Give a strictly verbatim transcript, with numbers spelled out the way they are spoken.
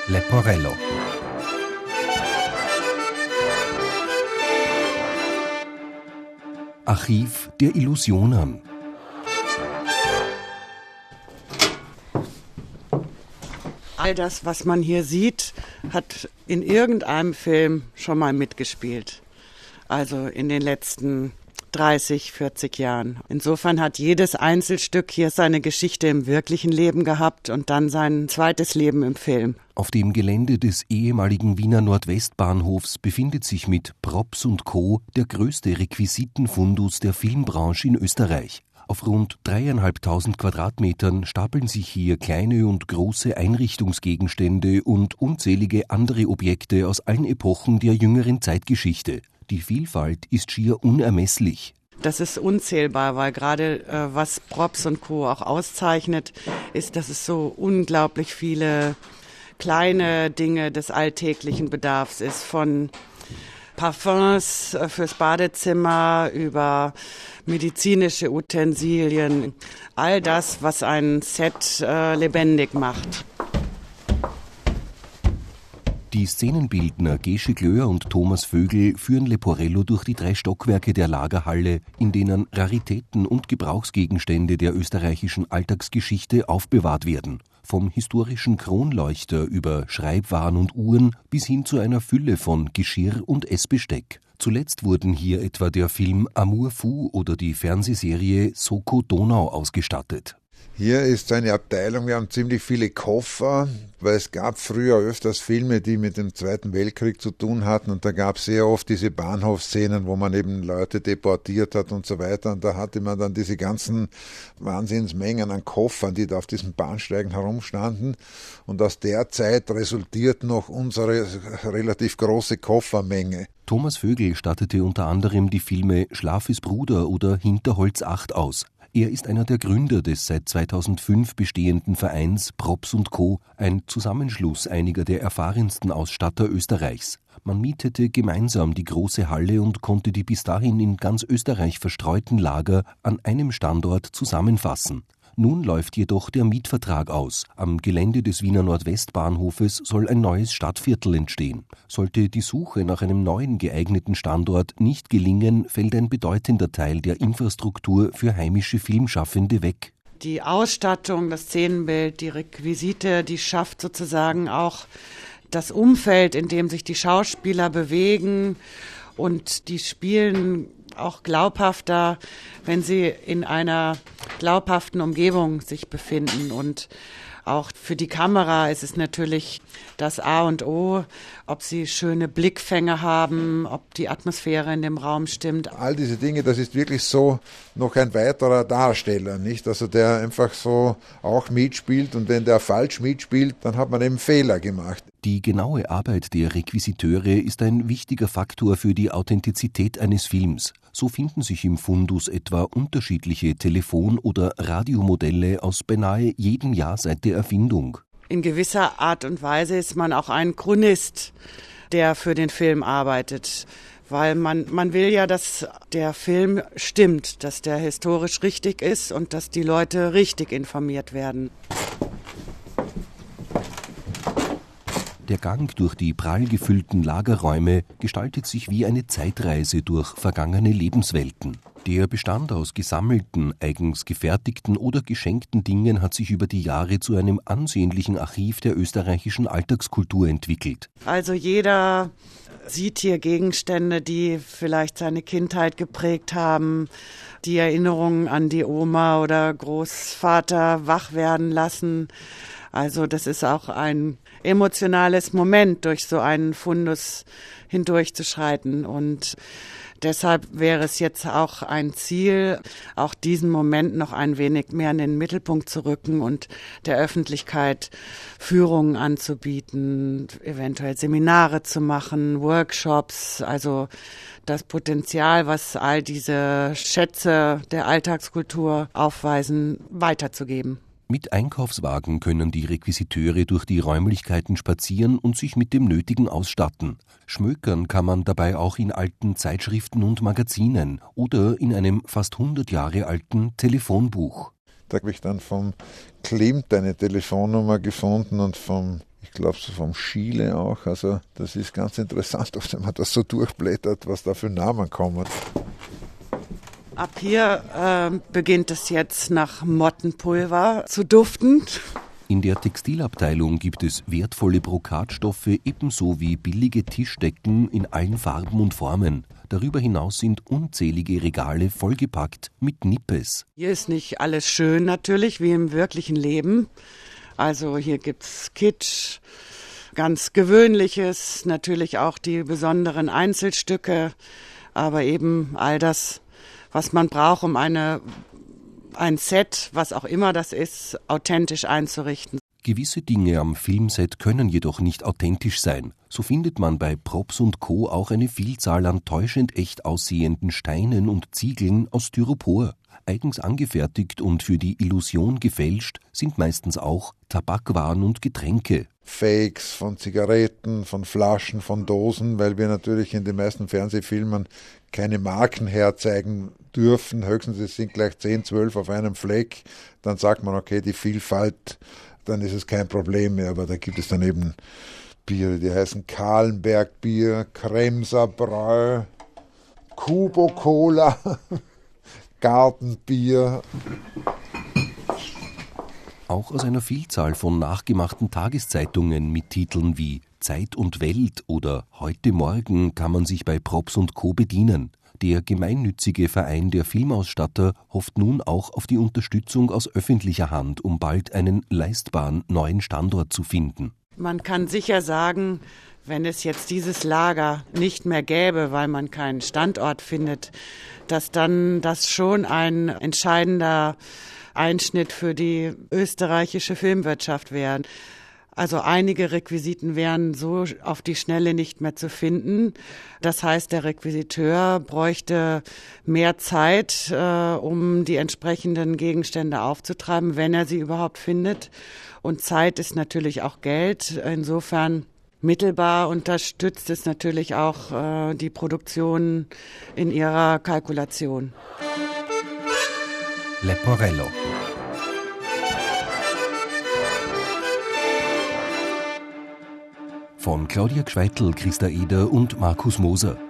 Leporello. Archiv der Illusionen. All das, was man hier sieht, hat in irgendeinem Film schon mal mitgespielt. Also in den letzten dreißig, vierzig Jahren. Insofern hat jedes Einzelstück hier seine Geschichte im wirklichen Leben gehabt und dann sein zweites Leben im Film. Auf dem Gelände des ehemaligen Wiener Nordwestbahnhofs befindet sich mit Props und Co. der größte Requisitenfundus der Filmbranche in Österreich. Auf rund dreieinhalbtausend Quadratmetern stapeln sich hier kleine und große Einrichtungsgegenstände und unzählige andere Objekte aus allen Epochen der jüngeren Zeitgeschichte. Die Vielfalt ist schier unermesslich. Das ist unzählbar, weil gerade äh, was Props und Co. auch auszeichnet, ist, dass es so unglaublich viele kleine Dinge des alltäglichen Bedarfs ist, von Parfums fürs Badezimmer über medizinische Utensilien, all das, was ein Set äh, lebendig macht. Die Szenenbildner Gesche Glöhr und Thomas Vögel führen Leporello durch die drei Stockwerke der Lagerhalle, in denen Raritäten und Gebrauchsgegenstände der österreichischen Alltagsgeschichte aufbewahrt werden. Vom historischen Kronleuchter über Schreibwaren und Uhren bis hin zu einer Fülle von Geschirr und Essbesteck. Zuletzt wurden hier etwa der Film Amour fou oder die Fernsehserie Soko Donau ausgestattet. Hier ist eine Abteilung, wir haben ziemlich viele Koffer, weil es gab früher öfters Filme, die mit dem Zweiten Weltkrieg zu tun hatten und da gab es sehr oft diese Bahnhofsszenen, wo man eben Leute deportiert hat und so weiter und da hatte man dann diese ganzen Wahnsinnsmengen an Koffern, die da auf diesen Bahnsteigen herumstanden und aus der Zeit resultiert noch unsere relativ große Koffermenge. Thomas Vögel stattete unter anderem die Filme Schlaf ist Bruder oder Hinterholz acht aus. Er ist einer der Gründer des seit zweitausendfünf bestehenden Vereins Props und Co., ein Zusammenschluss einiger der erfahrensten Ausstatter Österreichs. Man mietete gemeinsam die große Halle und konnte die bis dahin in ganz Österreich verstreuten Lager an einem Standort zusammenfassen. Nun läuft jedoch der Mietvertrag aus. Am Gelände des Wiener Nordwestbahnhofes soll ein neues Stadtviertel entstehen. Sollte die Suche nach einem neuen geeigneten Standort nicht gelingen, fällt ein bedeutender Teil der Infrastruktur für heimische Filmschaffende weg. Die Ausstattung, das Szenenbild, die Requisite, die schafft sozusagen auch das Umfeld, in dem sich die Schauspieler bewegen und die spielen auch glaubhafter, wenn sie in einer glaubhaften Umgebung sich befinden. Und auch für die Kamera ist es natürlich das A und O, ob sie schöne Blickfänge haben, ob die Atmosphäre in dem Raum stimmt. All diese Dinge, das ist wirklich so noch ein weiterer Darsteller, nicht? Also der einfach so auch mitspielt und wenn der falsch mitspielt, dann hat man eben Fehler gemacht. Die genaue Arbeit der Requisiteure ist ein wichtiger Faktor für die Authentizität eines Films. So finden sich im Fundus etwa unterschiedliche Telefon- oder Radiomodelle aus beinahe jedem Jahr seit der Erfindung. In gewisser Art und Weise ist man auch ein Chronist, der für den Film arbeitet. Weil man, man will ja, dass der Film stimmt, dass der historisch richtig ist und dass die Leute richtig informiert werden. Der Gang durch die prall gefüllten Lagerräume gestaltet sich wie eine Zeitreise durch vergangene Lebenswelten. Der Bestand aus gesammelten, eigens gefertigten oder geschenkten Dingen hat sich über die Jahre zu einem ansehnlichen Archiv der österreichischen Alltagskultur entwickelt. Also jeder sieht hier Gegenstände, die vielleicht seine Kindheit geprägt haben, die Erinnerungen an die Oma oder Großvater wach werden lassen. Also das ist auch ein emotionales Moment, durch so einen Fundus hindurchzuschreiten. Und deshalb wäre es jetzt auch ein Ziel, auch diesen Moment noch ein wenig mehr in den Mittelpunkt zu rücken und der Öffentlichkeit Führungen anzubieten, eventuell Seminare zu machen, Workshops, also das Potenzial, was all diese Schätze der Alltagskultur aufweisen, weiterzugeben. Mit Einkaufswagen können die Requisiteure durch die Räumlichkeiten spazieren und sich mit dem Nötigen ausstatten. Schmökern kann man dabei auch in alten Zeitschriften und Magazinen oder in einem fast hundert Jahre alten Telefonbuch. Da habe ich dann vom Klimt eine Telefonnummer gefunden und vom Ich glaube, so vom Chile auch. Also das ist ganz interessant, wenn man das so durchblättert, was da für Namen kommen. Ab hier äh, beginnt es jetzt nach Mottenpulver zu duften. In der Textilabteilung gibt es wertvolle Brokatstoffe ebenso wie billige Tischdecken in allen Farben und Formen. Darüber hinaus sind unzählige Regale vollgepackt mit Nippes. Hier ist nicht alles schön natürlich, wie im wirklichen Leben. Also hier gibt's Kitsch, ganz Gewöhnliches, natürlich auch die besonderen Einzelstücke, aber eben all das, was man braucht, um eine ein Set, was auch immer das ist, authentisch einzurichten. Gewisse Dinge am Filmset können jedoch nicht authentisch sein. So findet man bei Props und Co. auch eine Vielzahl an täuschend echt aussehenden Steinen und Ziegeln aus Styropor. Eigens angefertigt und für die Illusion gefälscht sind meistens auch Tabakwaren und Getränke. Fakes von Zigaretten, von Flaschen, von Dosen, weil wir natürlich in den meisten Fernsehfilmen keine Marken herzeigen dürfen. Höchstens es sind gleich zehn, zwölf auf einem Fleck. Dann sagt man, okay, die Vielfalt, dann ist es kein Problem mehr. Aber da gibt es dann eben Biere, die heißen Kahlenberg-Bier, Kremser Bräu, Kubo Cola, Gartenbier. Auch aus einer Vielzahl von nachgemachten Tageszeitungen mit Titeln wie Zeit und Welt oder Heute Morgen kann man sich bei Props und Co. bedienen. Der gemeinnützige Verein der Filmausstatter hofft nun auch auf die Unterstützung aus öffentlicher Hand, um bald einen leistbaren neuen Standort zu finden. Man kann sicher sagen, wenn es jetzt dieses Lager nicht mehr gäbe, weil man keinen Standort findet, dass dann das schon ein entscheidender Einschnitt für die österreichische Filmwirtschaft wäre. Also einige Requisiten wären so auf die Schnelle nicht mehr zu finden. Das heißt, der Requisiteur bräuchte mehr Zeit, äh, um die entsprechenden Gegenstände aufzutreiben, wenn er sie überhaupt findet. Und Zeit ist natürlich auch Geld. Insofern mittelbar unterstützt es natürlich auch äh, die Produktion in ihrer Kalkulation. Leporello. Von Claudia Gschweitel, Christa Eder und Markus Moser.